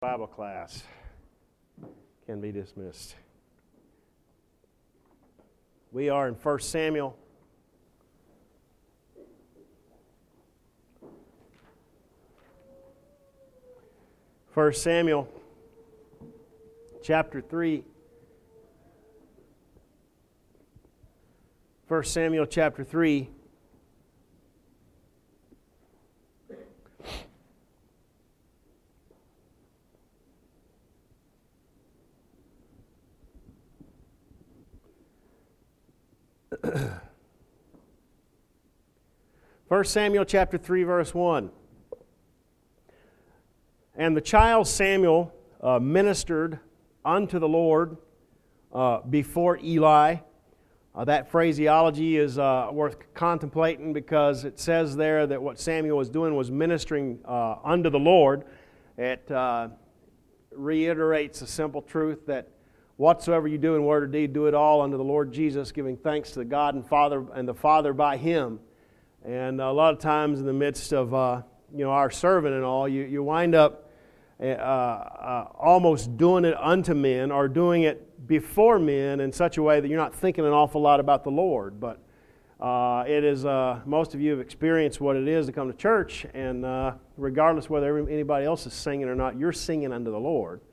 Bible class can be dismissed. We are in 1 Samuel. First Samuel, chapter 3. 1 Samuel, chapter 3. First Samuel chapter 3, verse 1. And the child Samuel ministered unto the Lord before Eli. That phraseology is worth contemplating because it says there that what Samuel was doing was ministering unto the Lord. It reiterates a simple truth that whatsoever you do in word or deed, do it all unto the Lord Jesus, giving thanks to the God and the Father by Him. And a lot of times in the midst of our serving and all, you wind up almost doing it unto men or doing it before men in such a way that you're not thinking an awful lot about the Lord. But it is most of you have experienced what it is to come to church, and regardless whether anybody else is singing or not, you're singing unto the Lord.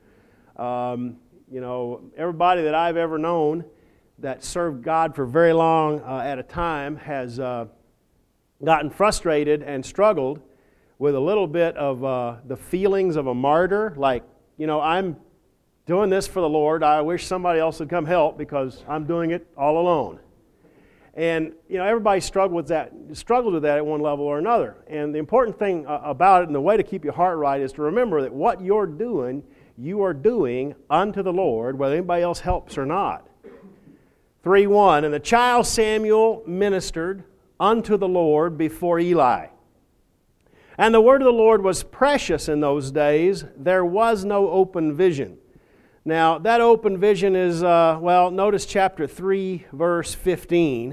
Everybody that I've ever known that served God for very long at a time has gotten frustrated and struggled with a little bit of the feelings of a martyr, like, I'm doing this for the Lord. I wish somebody else would come help because I'm doing it all alone. And, everybody struggled with that at one level or another. And the important thing about it and the way to keep your heart right is to remember that what you're doing, you are doing unto the Lord, whether anybody else helps or not. 3:1, and the child Samuel ministered unto the Lord before Eli. And the word of the Lord was precious in those days. There was no open vision. Now, that open vision is, notice chapter 3, verse 15.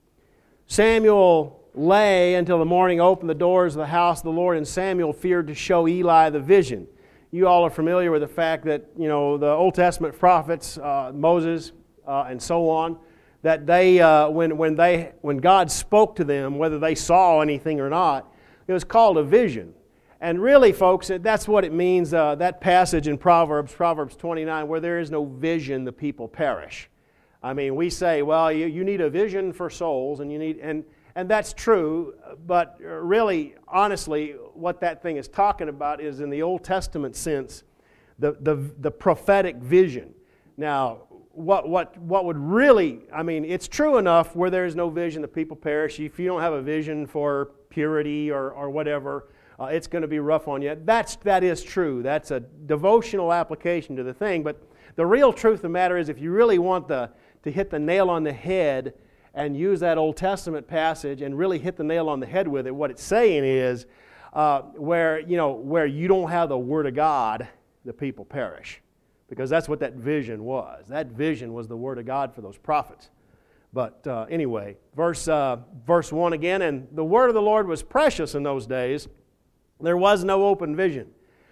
Samuel lay until the morning, opened the doors of the house of the Lord, and Samuel feared to show Eli the vision. You all are familiar with the fact that, the Old Testament prophets, Moses and so on, that they, when God spoke to them, whether they saw anything or not, it was called a vision. And really, folks, that's what it means, that passage in Proverbs 29, where there is no vision, the people perish. I mean, we say, well, you need a vision for souls, and that's true, but really, honestly, what that thing is talking about is, in the Old Testament sense, the prophetic vision. Now, what would really, it's true enough where there is no vision, the people perish. If you don't have a vision for purity or whatever, it's going to be rough on you. That is true. That's a devotional application to the thing. But the real truth of the matter is, if you really want to hit the nail on the head and use that Old Testament passage and really hit the nail on the head with it, what it's saying is, where you don't have the Word of God, the people perish. Because that's what that vision was. That vision was the Word of God for those prophets. But anyway, verse 1 again, and the word of the Lord was precious in those days. There was no open vision.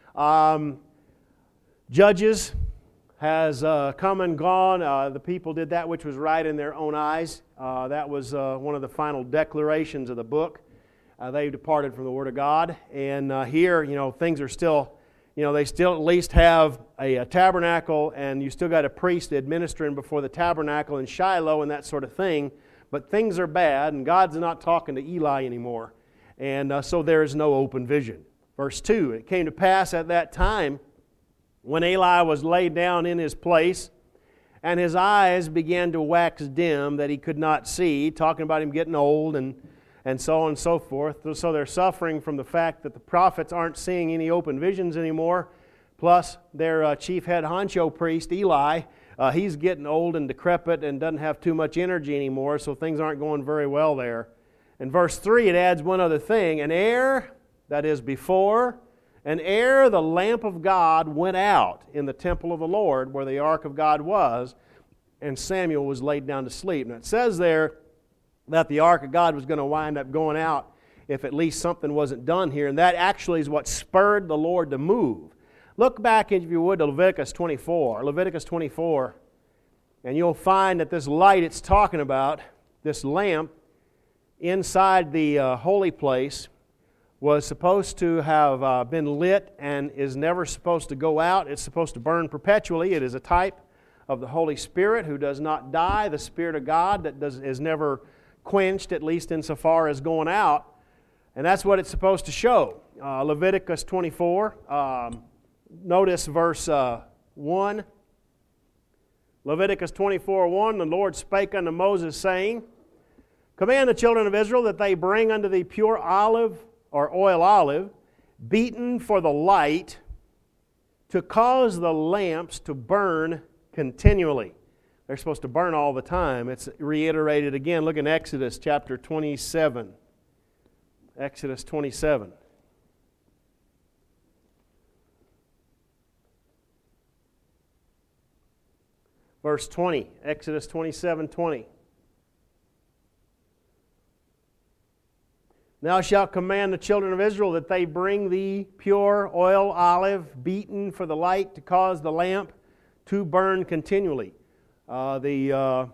Judges has come and gone. The people did that which was right in their own eyes. That was one of the final declarations of the book. They departed from the Word of God. And here, things are still, they still at least have a tabernacle, and you still got a priest administering before the tabernacle in Shiloh and that sort of thing. But things are bad, and God's not talking to Eli anymore. And so there is no open vision. Verse 2, it came to pass at that time when Eli was laid down in his place, and his eyes began to wax dim that he could not see, talking about him getting old and so on and so forth. So they're suffering from the fact that the prophets aren't seeing any open visions anymore. Plus, their chief head honcho priest, Eli, he's getting old and decrepit and doesn't have too much energy anymore, so things aren't going very well there. In verse 3, it adds one other thing. And ere, that is before, and ere the lamp of God went out in the temple of the Lord, where the ark of God was, and Samuel was laid down to sleep. Now it says there that the ark of God was going to wind up going out if at least something wasn't done here. And that actually is what spurred the Lord to move. Look back, if you would, to Leviticus 24. Leviticus 24, and you'll find that this light it's talking about, this lamp inside the holy place, was supposed to have been lit and is never supposed to go out. It's supposed to burn perpetually. It is a type of the Holy Spirit who does not die, the Spirit of God that is never quenched, at least insofar as going out. And that's what it's supposed to show. Leviticus 24, notice verse 1. Leviticus 24:1, the Lord spake unto Moses, saying, Command the children of Israel that they bring unto thee pure olive, or oil olive, beaten for the light, to cause the lamps to burn continually. They're supposed to burn all the time. It's reiterated again. Look in Exodus chapter 27. Exodus 27. Verse 20, Exodus 27:20. Thou shalt command the children of Israel that they bring thee pure oil olive, beaten for the light, to cause the lamp to burn continually. Eli's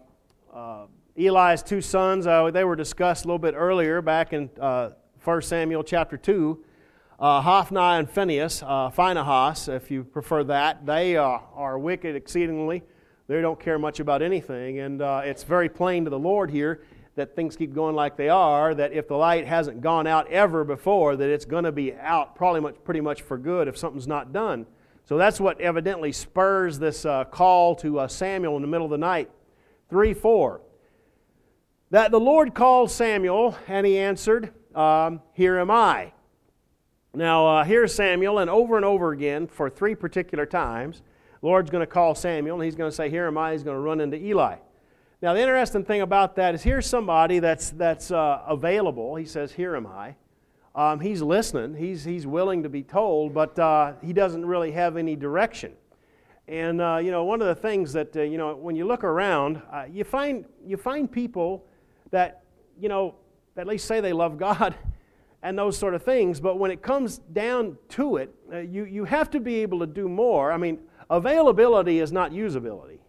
two sons, they were discussed a little bit earlier back in 1 Samuel chapter 2. Hophni and Phinehas, if you prefer that, they are wicked exceedingly. They don't care much about anything, and it's very plain to the Lord here that things keep going like they are, that if the light hasn't gone out ever before, that it's going to be out pretty much for good if something's not done. So that's what evidently spurs this call to Samuel in the middle of the night. 3:4. That the Lord called Samuel, and he answered, Here am I. Now, here's Samuel, and over again, for 3 particular times, the Lord's going to call Samuel, and he's going to say, Here am I. He's going to run into Eli. Now, the interesting thing about that is here's somebody that's available. He says, Here am I. He's listening. He's willing to be told, but he doesn't really have any direction. And, one of the things that, when you look around, you find people that, at least say they love God and those sort of things, but when it comes down to it, you have to be able to do more. I mean, availability is not usability.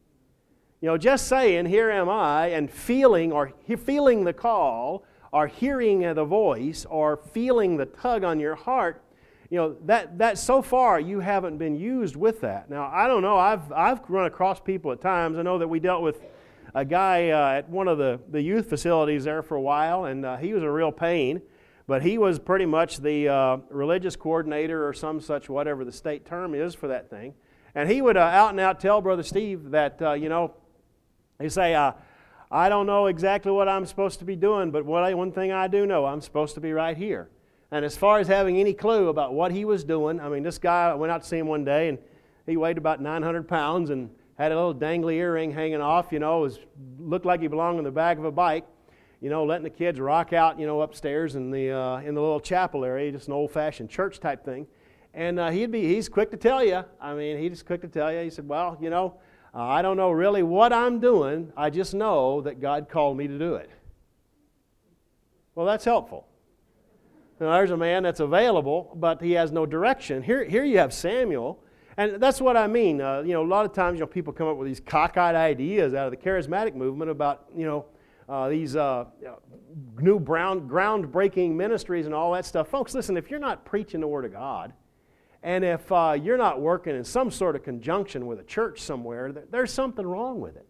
Just saying, Here am I, and feeling the call, or hearing the voice, or feeling the tug on your heart, that so far you haven't been used with that. Now, I don't know, I've run across people at times. I know that we dealt with a guy at one of the youth facilities there for a while, and he was a real pain, but he was pretty much the religious coordinator or some such, whatever the state term is for that thing. And he would out and out tell Brother Steve that, he'd say, I don't know exactly what I'm supposed to be doing, but one thing I do know, I'm supposed to be right here. And as far as having any clue about what he was doing, I mean, this guy, I went out to see him one day, and he weighed about 900 pounds and had a little dangly earring hanging off, looked like he belonged in the back of a bike, letting the kids rock out, upstairs in the little chapel area, just an old-fashioned church type thing. And he's quick to tell you. I mean, he's quick to tell you. He said, well, I don't know really what I'm doing. I just know that God called me to do it. Well, that's helpful. Now, there's a man that's available, but he has no direction. Here you have Samuel, and that's what I mean. A lot of times, people come up with these cockeyed ideas out of the charismatic movement about, these new groundbreaking ministries and all that stuff. Folks, listen, if you're not preaching the Word of God, and if you're not working in some sort of conjunction with a church somewhere, there's something wrong with it.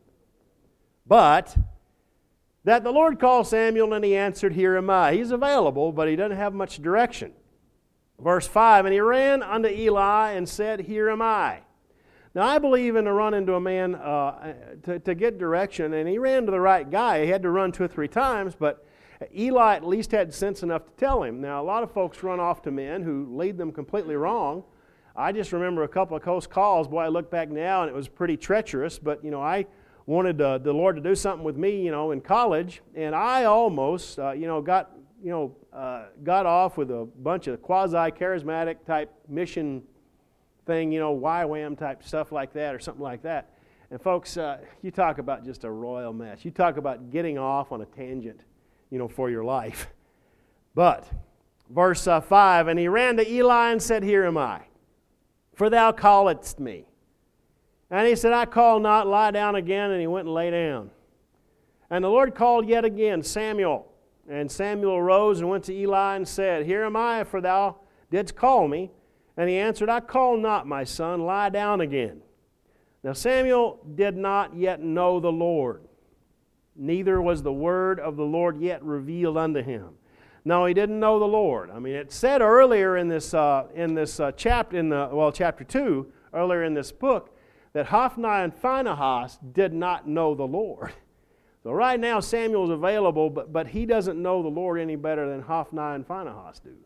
But that the Lord called Samuel, and he answered, Here am I. He's available, but he doesn't have much direction. Verse 5, And he ran unto Eli and said, Here am I. Now, I believe in to run into a man to get direction, and he ran to the right guy. He had to run 2 or 3 times, but Eli at least had sense enough to tell him. Now, a lot of folks run off to men who lead them completely wrong. I just remember a couple of close calls. Boy, I look back now, and it was pretty treacherous, but, I wanted the Lord to do something with me, in college, and I almost, got off with a bunch of quasi-charismatic type mission thing, YWAM type stuff like that or something like that. And folks, you talk about just a royal mess. You talk about getting off on a tangent, for your life. But, verse 5, And he ran to Eli and said, Here am I. for thou calledst me. And he said, I call not, lie down again. And he went and lay down. And the Lord called yet again, Samuel. And Samuel arose and went to Eli and said, Here am I, for thou didst call me. And he answered, I call not, my son, lie down again. Now Samuel did not yet know the Lord, neither was the word of the Lord yet revealed unto him. No, he didn't know the Lord. I mean, it said earlier in this chapter, chapter 2, earlier in this book, that Hophni and Phinehas did not know the Lord. So right now Samuel's available, but he doesn't know the Lord any better than Hophni and Phinehas do.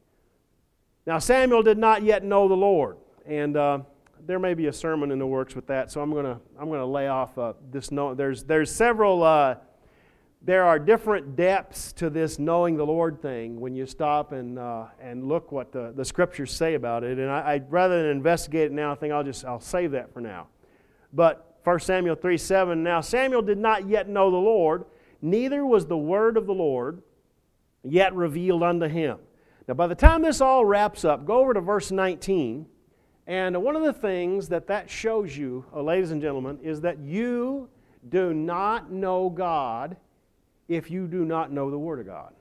Now Samuel did not yet know the Lord, and there may be a sermon in the works with that. So I'm gonna lay off this. There's several. There are different depths to this knowing the Lord thing when you stop and look what the Scriptures say about it. And I rather than investigate it now, I think I'll save that for now. But 1 Samuel 3:7. Now Samuel did not yet know the Lord, neither was the word of the Lord yet revealed unto him. Now by the time this all wraps up, go over to verse 19. And one of the things that shows you, ladies and gentlemen, is that you do not know God if you do not know the Word of God.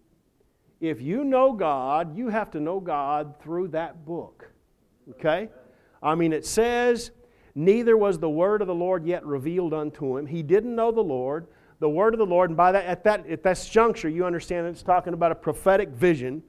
If you know God, you have to know God through that book. Okay? I mean, it says, neither was the word of the Lord yet revealed unto him. He didn't know the Lord. The word of the Lord, and by that at that juncture, you understand it's talking about a prophetic vision.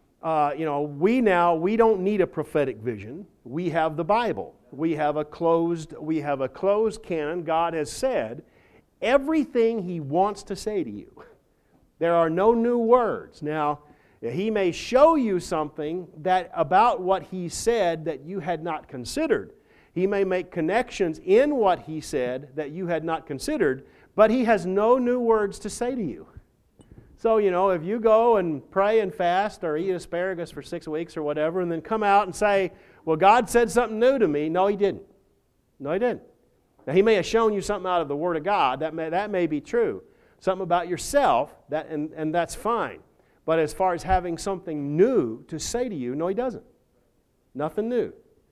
We don't need a prophetic vision. We have the Bible. We have a closed canon. God has said everything He wants to say to you. There are no new words. Now, He may show you something about what He said that you had not considered. He may make connections in what He said that you had not considered, but He has no new words to say to you. So, if you go and pray and fast or eat asparagus for 6 weeks or whatever and then come out and say, well, God said something new to me. No, He didn't. No, He didn't. Now, He may have shown you something out of the Word of God. That may be true. Something about yourself, and that's fine. But as far as having something new to say to you, no, He doesn't. Nothing new.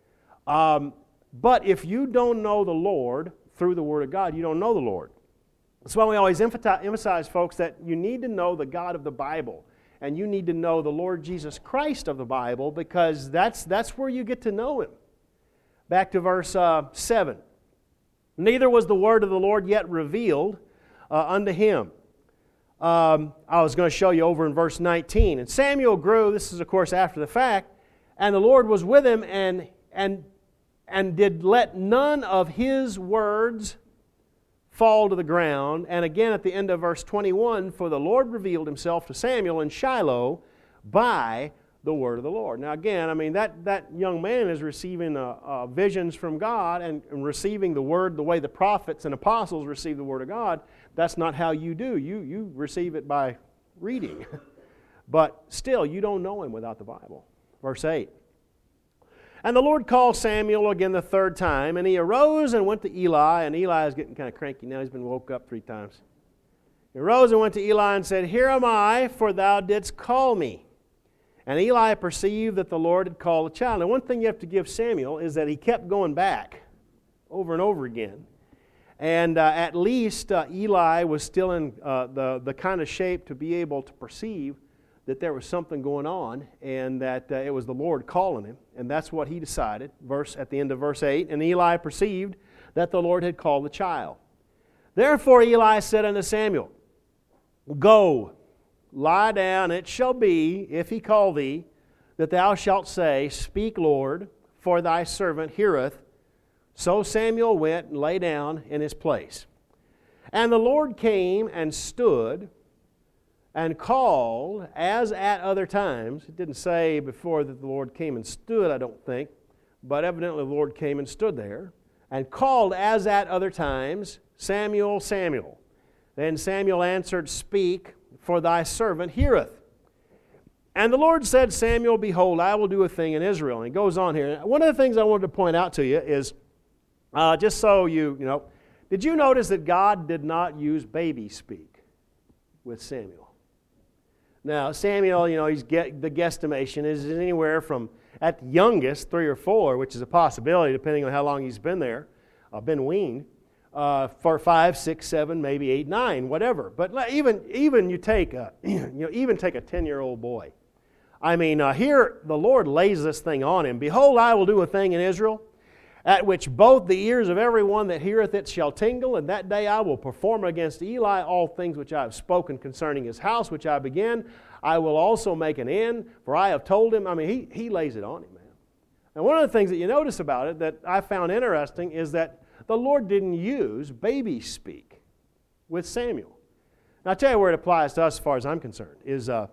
But if you don't know the Lord through the Word of God, you don't know the Lord. That's why we always emphasize, folks, that you need to know the God of the Bible. And you need to know the Lord Jesus Christ of the Bible, because that's where you get to know Him. Back to verse 7. Neither was the word of the Lord yet revealed unto him. I was going to show you over in verse 19. And Samuel grew, this is of course after the fact, and the Lord was with him and did let none of his words fall to the ground. And again at the end of verse 21, for the Lord revealed Himself to Samuel in Shiloh by the word of the Lord. Now again, I mean, that young man is receiving visions from God and receiving the word the way the prophets and apostles receive the word of God. That's not how you do. You receive it by reading. But still, you don't know Him without the Bible. Verse 8. And the Lord called Samuel again the third time, and he arose and went to Eli, and Eli is getting kind of cranky now. He's been woke up 3 times. He arose and went to Eli and said, Here am I, for thou didst call me. And Eli perceived that the Lord had called the child. Now, one thing you have to give Samuel is that he kept going back over and over again. And at least Eli was still in the kind of shape to be able to perceive that there was something going on and that it was the Lord calling him. And that's what he decided, at the end of verse 8. And Eli perceived that the Lord had called the child. Therefore Eli said unto Samuel, Go, lie down, it shall be, if he call thee, that thou shalt say, Speak, Lord, for thy servant heareth. So Samuel went and lay down in his place. And the Lord came and stood and called as at other times. It didn't say before that the Lord came and stood, I don't think, but evidently the Lord came and stood there and called as at other times, Samuel, Samuel. Then Samuel answered, Speak, for thy servant heareth. And the Lord said, Samuel, behold, I will do a thing in Israel. And he goes on here. One of the things I wanted to point out to you is, just so you know, did you notice that God did not use baby speak with Samuel? Now, Samuel, the guesstimation is anywhere from at the youngest 3 or 4, which is a possibility depending on how long he's been there, been weaned, for 5, 6, 7, maybe 8, 9, whatever. But even you take even take a 10-year-old boy. I mean, here the Lord lays this thing on him. Behold, I will do a thing in Israel, at which both the ears of every one that heareth it shall tingle, and that day I will perform against Eli all things which I have spoken concerning his house, which I began. I will also make an end, for I have told him. I mean, he lays it on him, man. And one of the things that you notice about it that I found interesting is that the Lord didn't use baby speak with Samuel. Now, I'll tell you where it applies to us as far as I'm concerned is, I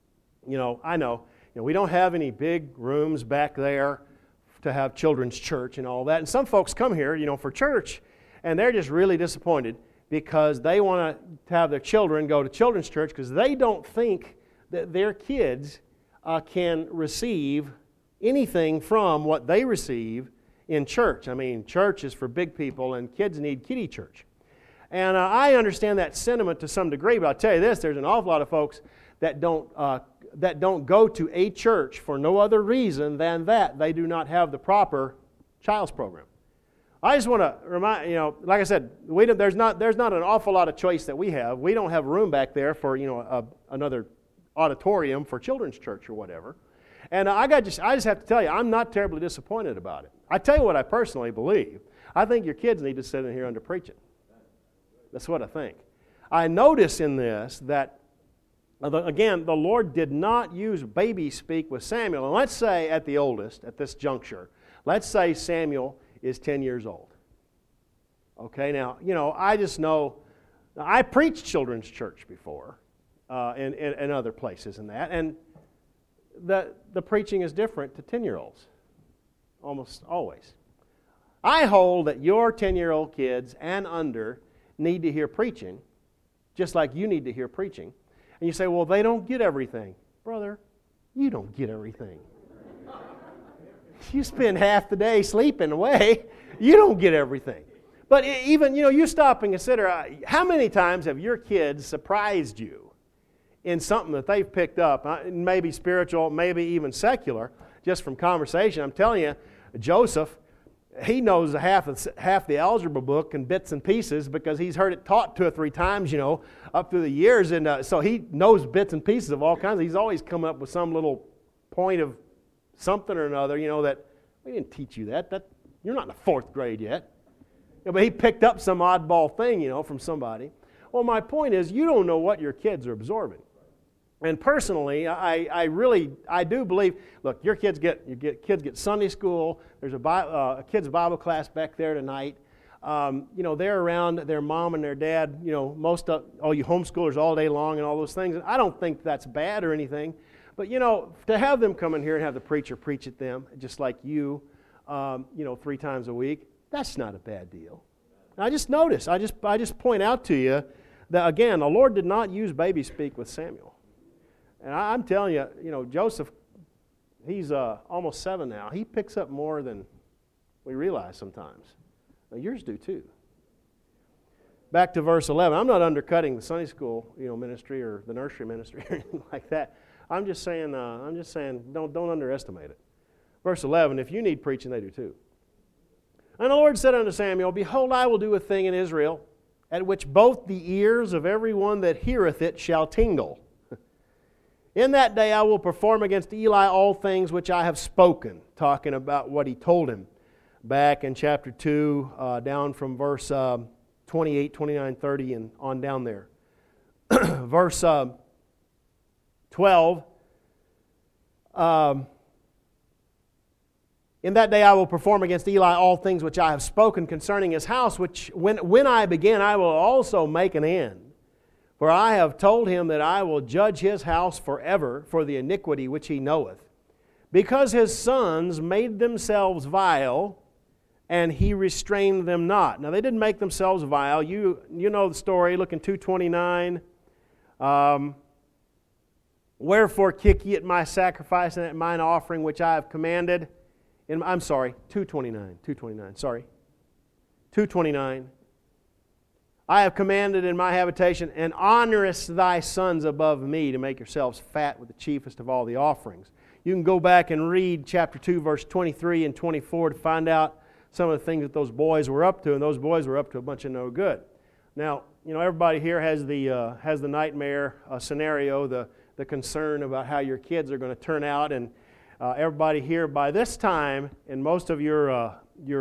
know we don't have any big rooms back there to have children's church and all that. And some folks come here, for church, and they're just really disappointed because they want to have their children go to children's church because they don't think that their kids can receive anything from what they receive in church. I mean, church is for big people, and kids need kiddie church. And I understand that sentiment to some degree, but I'll tell you this, there's an awful lot of folks that don't go to a church for no other reason than that they do not have the proper child's program. I just want to remind, like I said, there's not an awful lot of choice that we have. We don't have room back there for, another auditorium for children's church or whatever. And I just have to tell you, I'm not terribly disappointed about it. I tell you what I personally believe. I think your kids need to sit in here under preaching. That's what I think. I notice in this that, again, the Lord did not use baby speak with Samuel. And let's say at the oldest, at this juncture, let's say Samuel is 10 years old. Okay, now, I just know, I preached children's church before in other places and that, and the preaching is different to 10-year-olds, almost always. I hold that your 10-year-old kids and under need to hear preaching, just like you need to hear preaching. And you say, well, they don't get everything. Brother, you don't get everything. You spend half the day sleeping away. You don't get everything. But even, you stop and consider, how many times have your kids surprised you in something that they've picked up, maybe spiritual, maybe even secular, just from conversation? I'm telling you, Joseph, he knows half the algebra book in bits and pieces because he's heard it taught 2 or 3 times, up through the years. And so he knows bits and pieces of all kinds. He's always come up with some little point of something or another, that we didn't teach you that. You're not in the 4th grade yet. But he picked up some oddball thing, from somebody. Well, my point is, you don't know what your kids are absorbing. And personally, I do believe, look, your kids get Sunday school. There's a kids' Bible class back there tonight. They're around their mom and their dad, you homeschoolers all day long and all those things. And I don't think that's bad or anything. But, to have them come in here and have the preacher preach at them, just like you, 3 times a week, that's not a bad deal. And I just notice, I just point out to you that, again, the Lord did not use baby speak with Samuel. And I'm telling you, Joseph, he's almost 7 now. He picks up more than we realize sometimes. Now, yours do too. Back to verse 11. I'm not undercutting the Sunday school, ministry or the nursery ministry or anything like that. I'm just saying, don't underestimate it. Verse 11. If you need preaching, they do too. And the Lord said unto Samuel, Behold, I will do a thing in Israel, at which both the ears of every one that heareth it shall tingle. In that day I will perform against Eli all things which I have spoken, talking about what he told him back in chapter 2, down from verse 28, 29, 30, and on down there. Verse 12, in that day I will perform against Eli all things which I have spoken concerning his house, which when I begin I will also make an end. For I have told him that I will judge his house forever for the iniquity which he knoweth. Because his sons made themselves vile, and he restrained them not. Now, they didn't make themselves vile. You know the story. Look in 2:29. Wherefore kick ye at my sacrifice and at mine offering which I have commanded. 2:29. I have commanded in my habitation, and honorest thy sons above me, to make yourselves fat with the chiefest of all the offerings. You can go back and read chapter 2, verse 23 and 24 to find out some of the things that those boys were up to, and those boys were up to a bunch of no good. Now, everybody here has the nightmare scenario, the concern about how your kids are going to turn out, and everybody here by this time in most of your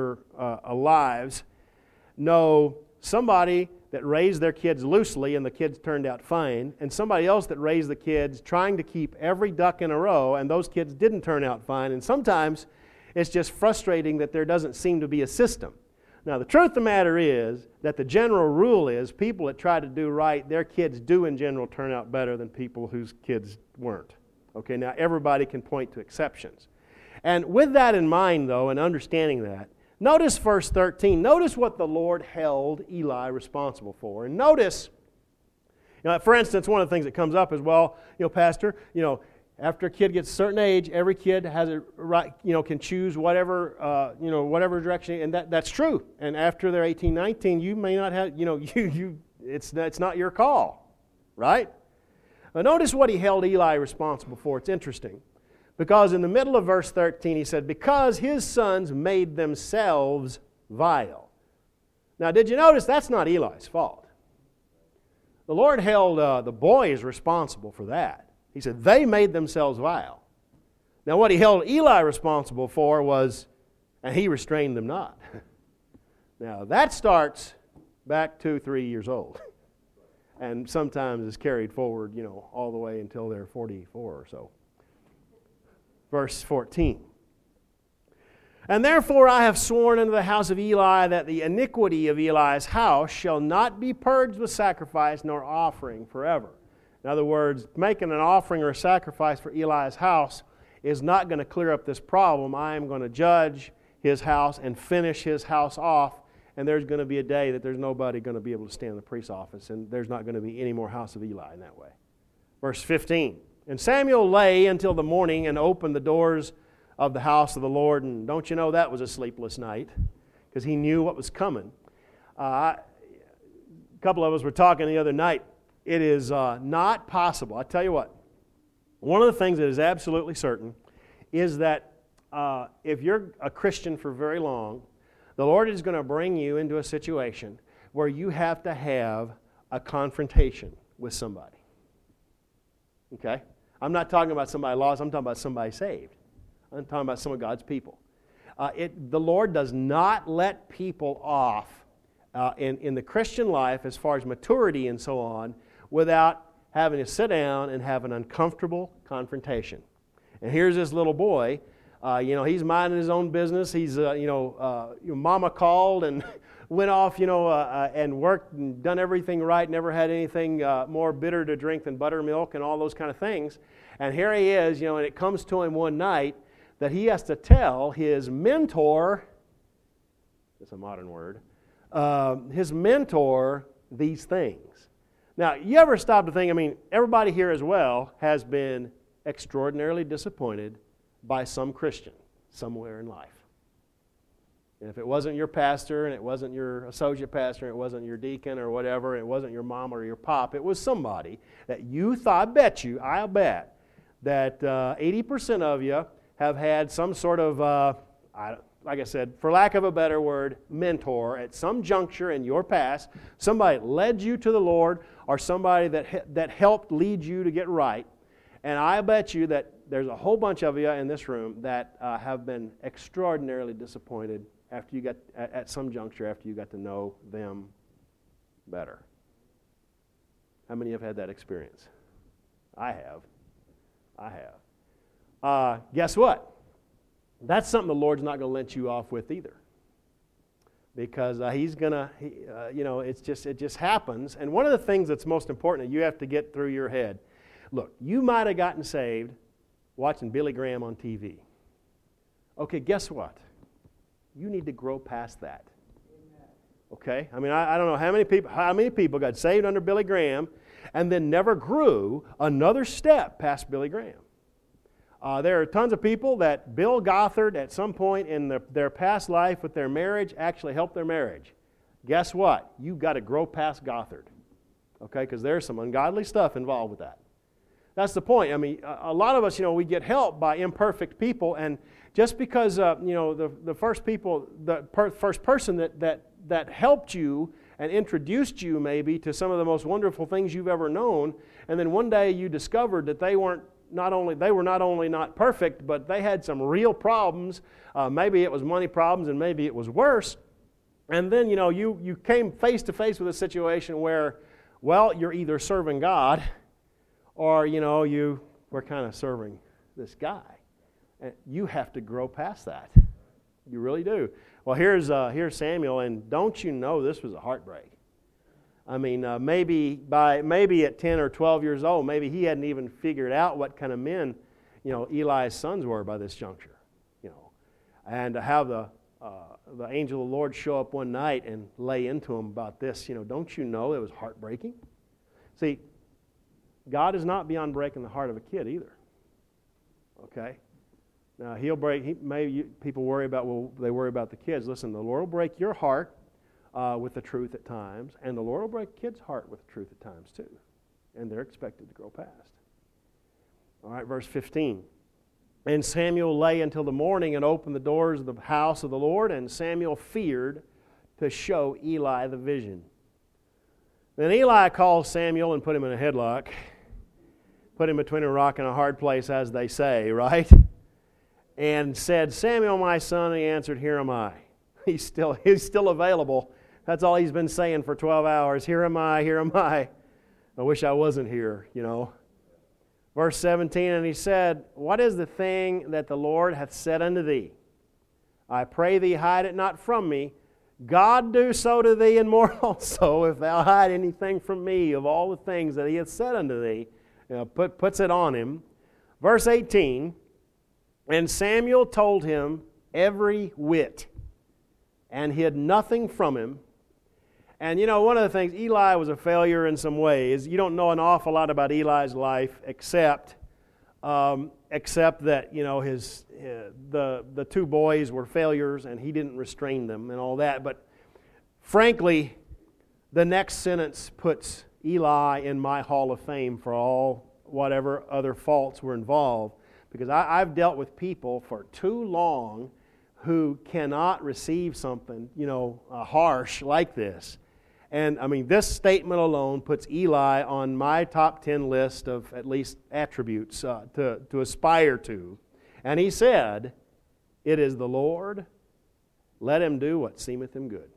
lives know somebody that raised their kids loosely and the kids turned out fine, and somebody else that raised the kids trying to keep every duck in a row, and those kids didn't turn out fine. And sometimes it's just frustrating that there doesn't seem to be a system. Now, the truth of the matter is that the general rule is people that try to do right, their kids do in general turn out better than people whose kids weren't. Okay, now everybody can point to exceptions. And with that in mind, though, and understanding that, notice verse 13. Notice what the Lord held Eli responsible for. And notice, for instance, one of the things that comes up is, well, Pastor, after a kid gets a certain age, every kid has a right, can choose whatever, whatever direction, and that's true. And after they're 18, 19, you may not have, it's not your call, right? Now notice what he held Eli responsible for. It's interesting. Because in the middle of verse 13, he said, because his sons made themselves vile. Now, did you notice that's not Eli's fault? The Lord held the boys responsible for that. He said, they made themselves vile. Now, what he held Eli responsible for was, and he restrained them not. Now, that starts back 2-3 years old. And sometimes is carried forward, all the way until they're 44 or so. Verse 14. And therefore I have sworn unto the house of Eli that the iniquity of Eli's house shall not be purged with sacrifice nor offering forever. In other words, making an offering or a sacrifice for Eli's house is not going to clear up this problem. I am going to judge his house and finish his house off, and there's going to be a day that there's nobody going to be able to stand in the priest's office, and there's not going to be any more house of Eli in that way. Verse 15. And Samuel lay until the morning and opened the doors of the house of the Lord. And don't you know that was a sleepless night because he knew what was coming. A couple of us were talking the other night. It is not possible. I tell you what, one of the things that is absolutely certain is that if you're a Christian for very long, the Lord is going to bring you into a situation where you have to have a confrontation with somebody. Okay? I'm not talking about somebody lost. I'm talking about somebody saved. I'm talking about some of God's people. The Lord does not let people off in the Christian life as far as maturity and so on without having to sit down and have an uncomfortable confrontation. And here's this little boy. He's minding his own business. He's, mama called and went off, and worked and done everything right, never had anything more bitter to drink than buttermilk and all those kind of things. And here he is, and it comes to him one night that he has to tell his mentor, that's a modern word, his mentor these things. Now, you ever stop to think, everybody here as well has been extraordinarily disappointed by some Christian somewhere in life. And if it wasn't your pastor, and it wasn't your associate pastor, and it wasn't your deacon or whatever, and it wasn't your mom or your pop, it was somebody that you thought, I'll bet, that 80% of you have had some sort of, like I said, for lack of a better word, mentor at some juncture in your past, somebody led you to the Lord, or somebody that helped lead you to get right. And I bet you that there's a whole bunch of you in this room that have been extraordinarily disappointed after you got at some juncture after you got to know them better. How many have had that experience? I have. Guess what? That's something the Lord's not going to let you off with either, because He's gonna, it just happens. And one of the things that's most important that you have to get through your head. Look, you might have gotten saved watching Billy Graham on TV. Okay, guess what? You need to grow past that. Okay? I don't know how many people got saved under Billy Graham and then never grew another step past Billy Graham. There are tons of people that Bill Gothard at some point in their past life with their marriage actually helped their marriage. Guess what? You've got to grow past Gothard. Okay? Because there's some ungodly stuff involved with that. That's the point. I mean, a lot of us, we get help by imperfect people, and just because, the first person that helped you and introduced you maybe to some of the most wonderful things you've ever known, and then one day you discovered that they were not only not perfect, but they had some real problems. Maybe it was money problems, and maybe it was worse. And then, you came face to face with a situation where, well, you're either serving God, or, you were kind of serving this guy. And you have to grow past that. You really do. Well, here's Samuel, and don't you know this was a heartbreak? I mean, maybe at 10 or 12 years old, maybe he hadn't even figured out what kind of men, Eli's sons were by this juncture. And to have the angel of the Lord show up one night and lay into him about this, don't you know it was heartbreaking? See, God is not beyond breaking the heart of a kid either. Okay? Now, people worry about, they worry about the kids. Listen, the Lord will break your heart with the truth at times, and the Lord will break kids' heart with the truth at times too. And they're expected to grow past. All right, verse 15. And Samuel lay until the morning and opened the doors of the house of the Lord, and Samuel feared to show Eli the vision. Then Eli called Samuel and put him in a headlock, put him between a rock and a hard place, as they say, right? And said, Samuel, my son, and he answered, here am I. He's still available. That's all he's been saying for 12 hours. Here am I, here am I. I wish I wasn't here, Verse 17, and he said, what is the thing that the Lord hath said unto thee? I pray thee, hide it not from me. God do so to thee, and more also, if thou hide anything from me of all the things that he hath said unto thee. Puts it on him. Verse 18, and Samuel told him every whit, and hid nothing from him. And one of the things, Eli was a failure in some ways. You don't know an awful lot about Eli's life except that the two boys were failures and he didn't restrain them and all that. But frankly, the next sentence puts Eli in my hall of fame for all whatever other faults were involved, because I've dealt with people for too long who cannot receive something harsh like this. And, I mean, this statement alone puts Eli on my top 10 list of at least attributes to aspire to. And he said, it is the Lord, let him do what seemeth him good.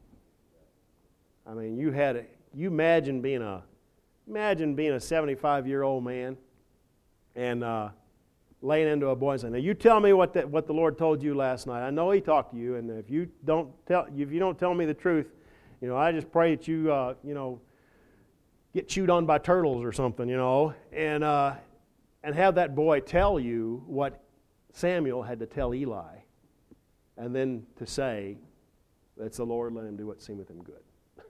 I mean, you imagine being a 75-year-old man and laying into a boy and saying, now you tell me what the Lord told you last night. I know he talked to you, and if you don't tell me the truth, I just pray that you, get chewed on by turtles or something, and have that boy tell you what Samuel had to tell Eli, and then to say, that's the Lord, let him do what seemeth him good.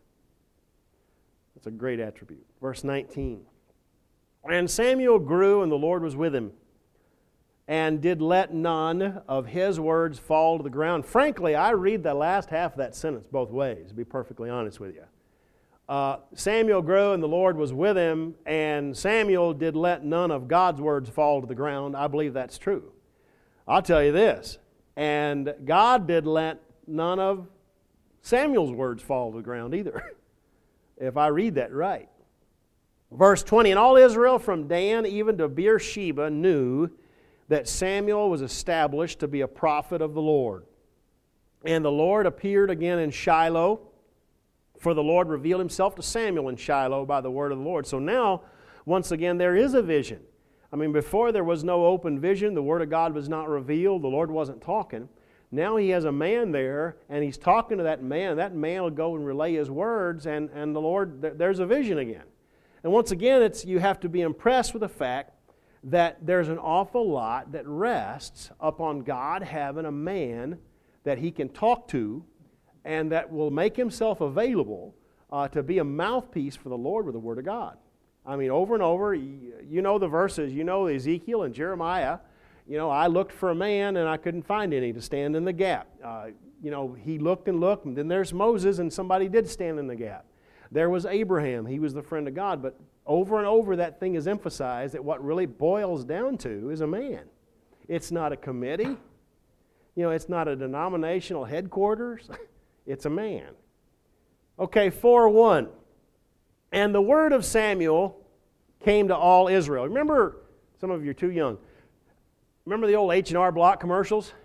That's a great attribute. Verse 19, and Samuel grew, and the Lord was with him, and did let none of his words fall to the ground. Frankly, I read the last half of that sentence both ways, to be perfectly honest with you. Samuel grew, and the Lord was with him, and Samuel did let none of God's words fall to the ground. I believe that's true. I'll tell you this, and God did let none of Samuel's words fall to the ground either, if I read that right. Verse 20, and all Israel from Dan even to Beersheba knew that Samuel was established to be a prophet of the Lord. And the Lord appeared again in Shiloh, for the Lord revealed himself to Samuel in Shiloh by the word of the Lord. So now, once again, there is a vision. I mean, before there was no open vision, the word of God was not revealed, the Lord wasn't talking. Now he has a man there, and he's talking to that man. That man will go and relay his words, and the Lord, there's a vision again. And once again, you have to be impressed with the fact that there's an awful lot that rests upon God having a man that he can talk to and that will make himself available to be a mouthpiece for the Lord with the Word of God. I mean, over and over, you know the verses, Ezekiel and Jeremiah. I looked for a man and I couldn't find any to stand in the gap. He looked and looked, and then there's Moses, and somebody did stand in the gap. There was Abraham. He was the friend of God. But over and over that thing is emphasized that what really boils down to is a man. It's not a committee. It's not a denominational headquarters. It's a man. Okay, 4:1. And the word of Samuel came to all Israel. Remember, some of you are too young. Remember the old H&R Block commercials?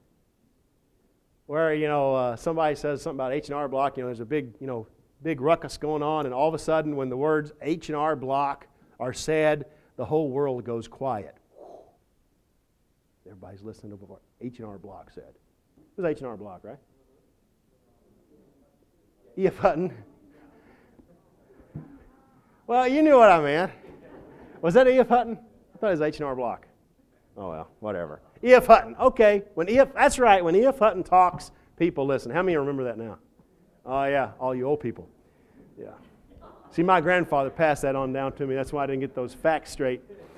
Where, somebody says something about H&R Block, there's a big ruckus going on, and all of a sudden when the words H&R Block are said, the whole world goes quiet. Everybody's listening to what H&R Block said. It was H&R Block, right? E.F. Hutton. Well, you knew what I meant. Was that E.F. Hutton? I thought it was H&R Block. Oh, well, whatever. E.F. Hutton. Okay. That's right. When E.F. Hutton talks, people listen. How many remember that now? Oh, yeah. All you old people. Yeah. See, my grandfather passed that on down to me. That's why I didn't get those facts straight.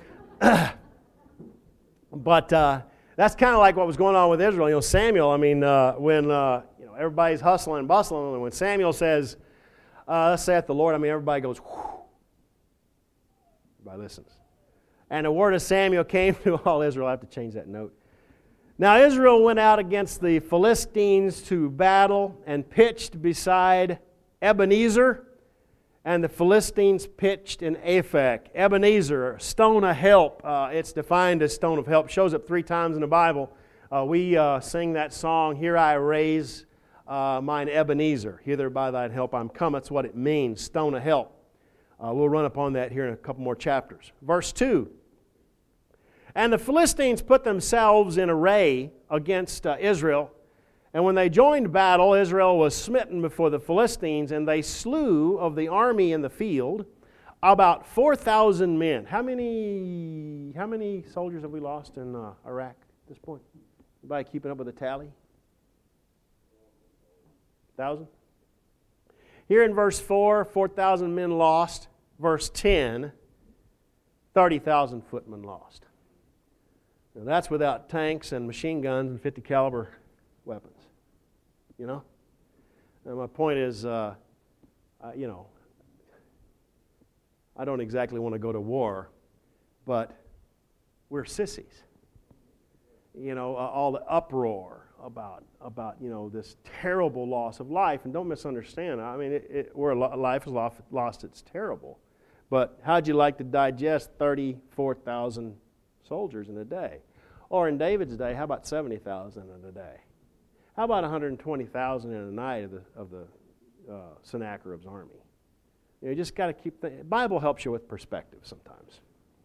But that's kind of like what was going on with Israel. Samuel, when everybody's hustling and bustling, and when Samuel says, thus saith the Lord, everybody goes, whew. Everybody listens. And the word of Samuel came to all Israel. I have to change that note. Now Israel went out against the Philistines to battle and pitched beside Ebenezer, and the Philistines pitched in Aphek. Ebenezer, stone of help. It's defined as stone of help. Shows up 3 times in the Bible. We sing that song, Here I Raise Mine Ebenezer. Hither by thine help I'm come. That's what it means, stone of help. We'll run upon that here in a couple more chapters. Verse 2. And the Philistines put themselves in array against Israel. And when they joined battle, Israel was smitten before the Philistines, and they slew of the army in the field about 4,000 men. How many soldiers have we lost in Iraq at this point? Anybody keeping up with the tally? 1,000? Here in verse 4, 4,000 men lost. Verse 10, 30,000 footmen lost. Now that's without tanks and machine guns and 50 caliber weapons. And my point is, I don't exactly want to go to war, but we're sissies. All the uproar about this terrible loss of life, and don't misunderstand. Where life is lost, it's terrible. But how'd you like to digest 34,000 soldiers in a day? Or in David's day, how about 70,000 in a day? How about 120,000 in a night of the Sennacherib's army? You just got to keep the Bible helps you with perspective sometimes.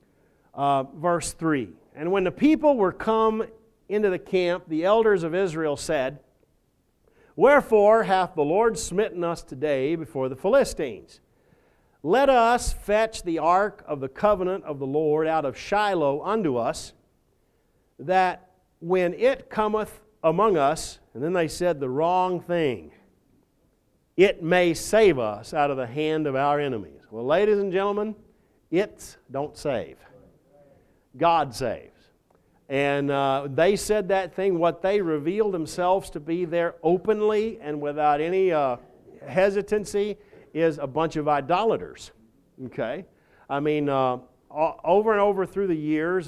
Verse 3. And when the people were come into the camp, the elders of Israel said, Wherefore hath the Lord smitten us today before the Philistines? Let us fetch the ark of the covenant of the Lord out of Shiloh unto us, that when it cometh among us, and then they said the wrong thing, it may save us out of the hand of our enemies. Well, ladies and gentlemen, it don't save. God saves. And they said that thing, what they revealed themselves to be there openly and without any hesitancy is a bunch of idolaters. Okay? Over and over through the years,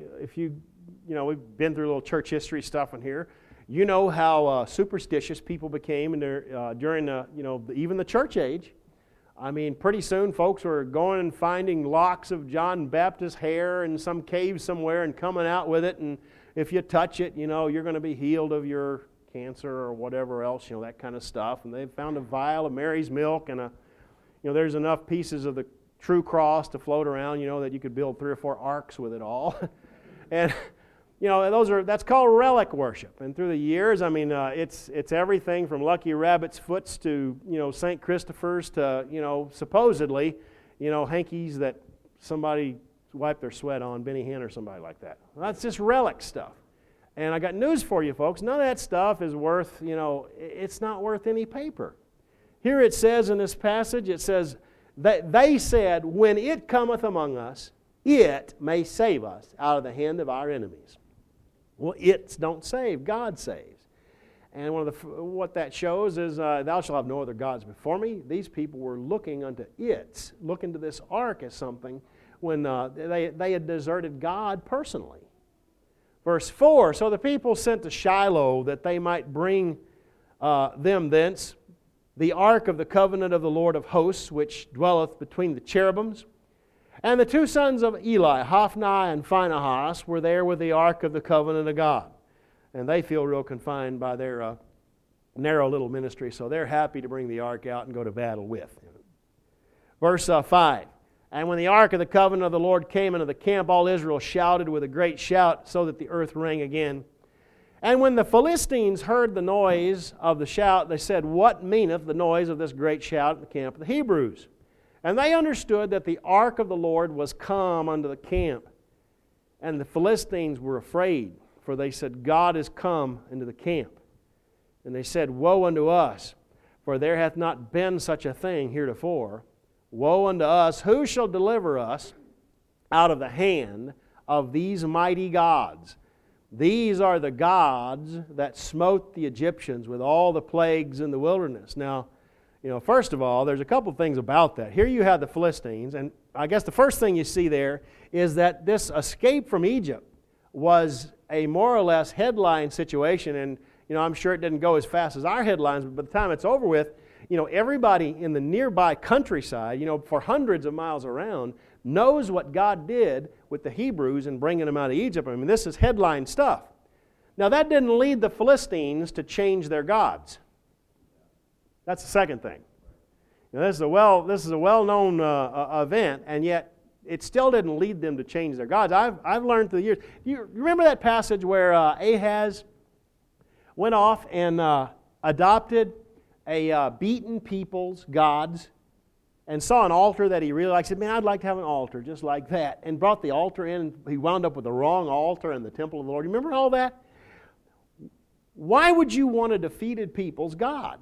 we've been through a little church history stuff in here. You know how superstitious people became during even the church age. Pretty soon folks were going and finding locks of John Baptist's hair in some cave somewhere and coming out with it, and if you touch it, you're going to be healed of your cancer or whatever else, that kind of stuff. And they found a vial of Mary's milk, and there's enough pieces of the true cross to float around, that you could build 3 or 4 arks with it all. And that's called relic worship. And through the years, it's everything from Lucky Rabbit's foots to, St. Christopher's to, supposedly, hankies that somebody wiped their sweat on, Benny Hinn or somebody like that. Well, that's just relic stuff. And I got news for you folks. None of that stuff is worth, it's not worth any paper. Here it says in this passage, it says that they said, when it cometh among us, it may save us out of the hand of our enemies. Well, it don't save. God saves. And what that shows is, thou shalt have no other gods before me. These people were looking unto it, looking to this ark as something when they had deserted God personally. Verse 4, so the people sent to Shiloh that they might bring them thence the ark of the covenant of the Lord of hosts, which dwelleth between the cherubims. And the two sons of Eli, Hophni and Phinehas, were there with the ark of the covenant of God. And they feel real confined by their narrow little ministry, so they're happy to bring the ark out and go to battle with. Verse 5, and when the ark of the covenant of the Lord came into the camp, all Israel shouted with a great shout, so that the earth rang again. And when the Philistines heard the noise of the shout, they said, what meaneth the noise of this great shout in the camp of the Hebrews? And they understood that the ark of the Lord was come unto the camp. And the Philistines were afraid, for they said, God is come into the camp. And they said, woe unto us, for there hath not been such a thing heretofore. Woe unto us, who shall deliver us out of the hand of these mighty gods? These are the gods that smote the Egyptians with all the plagues in the wilderness. Now, first of all, there's a couple things about that. Here you have the Philistines, and I guess the first thing you see there is that this escape from Egypt was a more or less headline situation, and I'm sure it didn't go as fast as our headlines, but by the time it's over with, everybody in the nearby countryside, for hundreds of miles around, knows what God did with the Hebrews in bringing them out of Egypt. I mean, this is headline stuff. Now, that didn't lead the Philistines to change their gods. That's the second thing. This is a well-known event, and yet it still didn't lead them to change their gods. I've learned through the years. You remember that passage where Ahaz went off and adopted a beaten people's gods and saw an altar that he really liked? He said, man, I'd like to have an altar just like that. And brought the altar in, and he wound up with the wrong altar in the temple of the Lord. You remember all that? Why would you want a defeated people's God?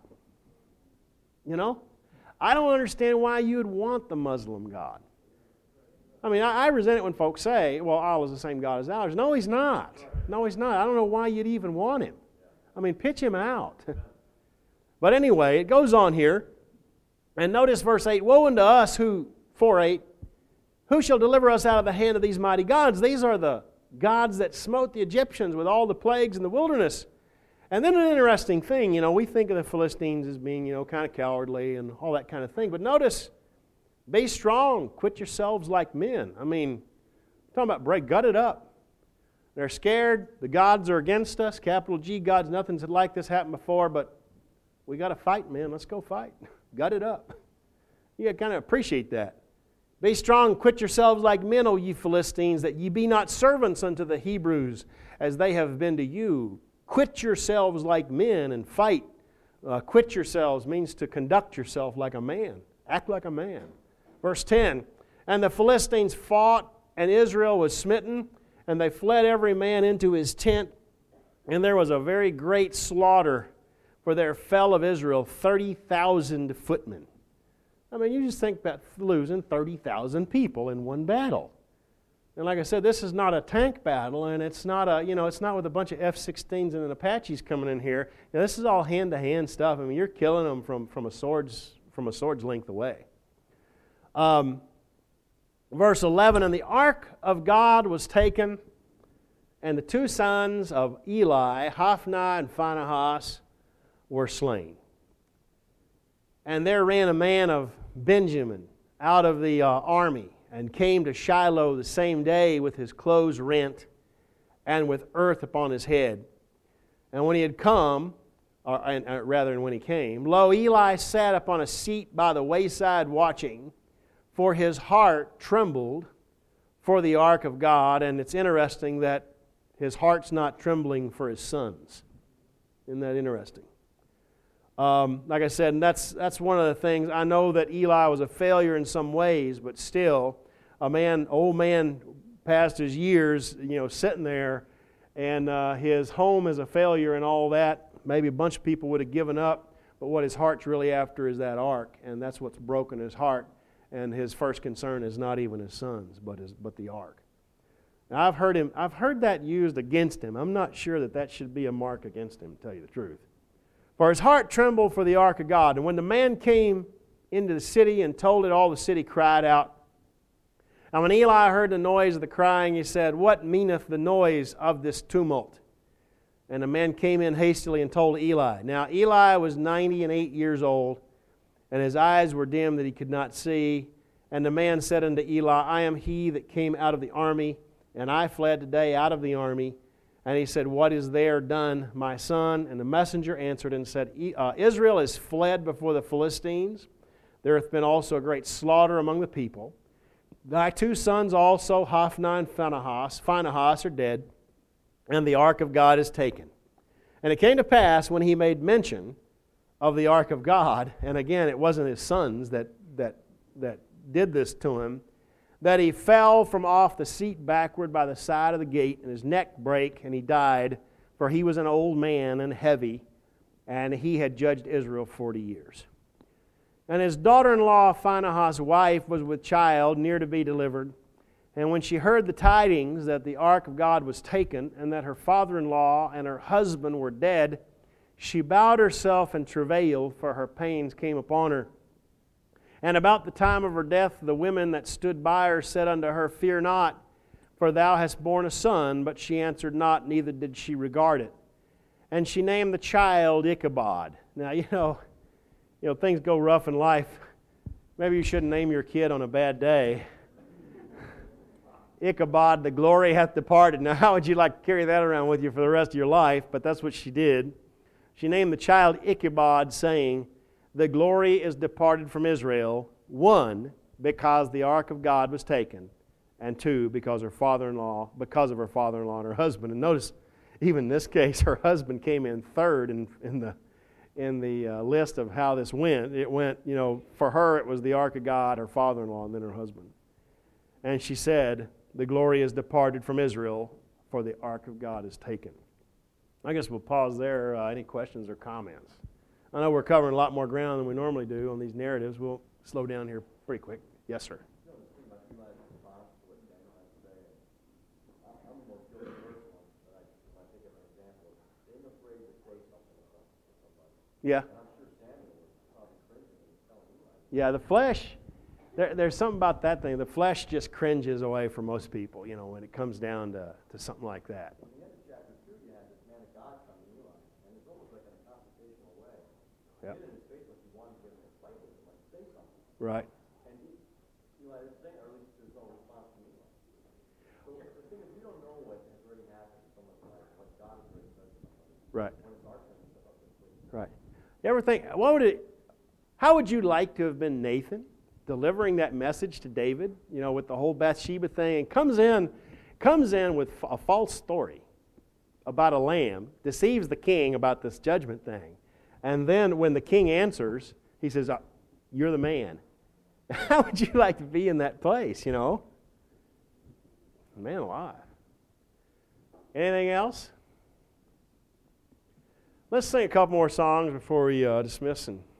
I don't understand why you would want the Muslim God. I mean, I resent it when folks say, well, Allah is the same God as ours. No, He's not. No, He's not. I don't know why you'd even want Him. I mean, pitch Him out. But anyway, it goes on here. And notice verse 8, woe unto us, 4:8, who shall deliver us out of the hand of these mighty gods? These are the gods that smote the Egyptians with all the plagues in the wilderness. And then an interesting thing, we think of the Philistines as being, kind of cowardly and all that kind of thing. But notice, be strong, quit yourselves like men. I mean, talking about gut it up. They're scared. The gods are against us. Capital G gods. Nothing's like this happened before, but we got to fight, man. Let's go fight. Gut it up. You got to kind of appreciate that. Be strong, quit yourselves like men, O ye Philistines, that ye be not servants unto the Hebrews, as they have been to you. Quit yourselves like men and fight. Quit yourselves means to conduct yourself like a man. Act like a man. Verse 10, and the Philistines fought, and Israel was smitten, and they fled every man into his tent, and there was a very great slaughter, for there fell of Israel 30,000 footmen. I mean, you just think about losing 30,000 people in one battle. And like I said, this is not a tank battle, and it's not it's not with a bunch of F-16s and Apaches coming in here. This is all hand-to-hand stuff. I mean, you're killing them from a sword's length away. Verse 11, and the ark of God was taken, and the two sons of Eli, Hophni and Phinehas, were slain. And there ran a man of Benjamin out of the army, and came to Shiloh the same day with his clothes rent, and with earth upon his head. And when he had come, rather than when he came, lo, Eli sat upon a seat by the wayside watching, for his heart trembled for the ark of God. And it's interesting that his heart's not trembling for his sons. Isn't that interesting? Like I said, and that's one of the things. I know that Eli was a failure in some ways, but still, old man past his years, sitting there, and his home is a failure and all that. Maybe a bunch of people would have given up, but what his heart's really after is that ark, and that's what's broken his heart. And his first concern is not even his sons, but the ark. Now, I've heard that used against him. I'm not sure that should be a mark against him, to tell you the truth. For his heart trembled for the ark of God. And when the man came into the city and told it, all the city cried out. And when Eli heard the noise of the crying, he said, What meaneth the noise of this tumult? And the man came in hastily and told Eli. Now Eli was 98 years old, and his eyes were dim that he could not see. And the man said unto Eli, I am he that came out of the army, and I fled today out of the army. And he said, What is there done, my son? And the messenger answered and said, Israel is fled before the Philistines. There hath been also a great slaughter among the people. Thy 2 sons also, Hophni and Phinehas, are dead, and the ark of God is taken. And it came to pass, when he made mention of the ark of God, and again, it wasn't his sons that did this to him, that he fell from off the seat backward by the side of the gate, and his neck brake, and he died, for he was an old man and heavy, and he had judged Israel 40 years. And his daughter-in-law, Phinehas' wife, was with child, near to be delivered. And when she heard the tidings that the ark of God was taken, and that her father-in-law and her husband were dead, she bowed herself and travailed, for her pains came upon her. And about the time of her death, the women that stood by her said unto her, Fear not, for thou hast borne a son. But she answered not, neither did she regard it. And she named the child Ichabod. Now, you know, things go rough in life. Maybe you shouldn't name your kid on a bad day. Ichabod, the glory hath departed. Now, how would you like to carry that around with you for the rest of your life? But that's what she did. She named the child Ichabod, saying, The glory is departed from Israel. 1, because the ark of God was taken, and 2, because of her father-in-law and her husband. And notice, even in this case, her husband came in third in the list of how this went. It went, for her it was the ark of God, her father-in-law, and then her husband. And she said, The glory is departed from Israel, for the ark of God is taken. I guess we'll pause there. Any questions or comments? I know we're covering a lot more ground than we normally do on these narratives. We'll slow down here pretty quick. Yes, sir. Yeah. Yeah, the flesh, there's something about that thing. The flesh just cringes away from most people, when it comes down to something like that. Yeah. Right. And Eli didn't say, or at least there's no response from Eli. So the thing is, we don't know what has already happened in someone's life, what God has already done to somebody. Right. When it's our turn to step up and please. Right. You ever think, how would you like to have been Nathan delivering that message to David, with the whole Bathsheba thing, and comes in with a false story about a lamb, deceives the king about this judgment thing, and then when the king answers, he says, You're the man. How would you like to be in that place, Man alive. Anything else? Let's sing a couple more songs before we dismiss and